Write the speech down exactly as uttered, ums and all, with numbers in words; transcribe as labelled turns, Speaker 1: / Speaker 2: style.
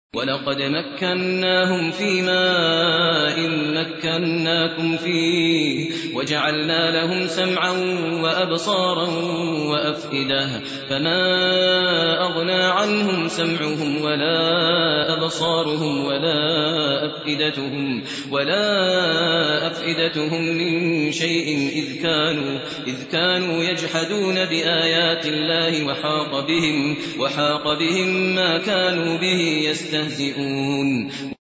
Speaker 1: وَلَقَدْ مَكَّنَّاهُمْ فِي مَاءٍ مَّكَّنَّاكُمْ فِيهِ وَجَعَلْنَا لَهُمْ سَمْعًا وَأَبْصَارًا وَأَفْئِدَةً فَمَا أَغْنَىٰ عَنْهُمْ سَمْعُهُمْ وَلَا أَبْصَارُهُمْ وَلَا أَفْئِدَتُهُم مِّن شَيْءٍ إِذْ كَانُوا يَجْحَدُونَ بِآيَاتِ اللَّهِ وَحَاقَ بِهِم مَّا كَانُوا بِهِ يَسْتَهْزِئُونَ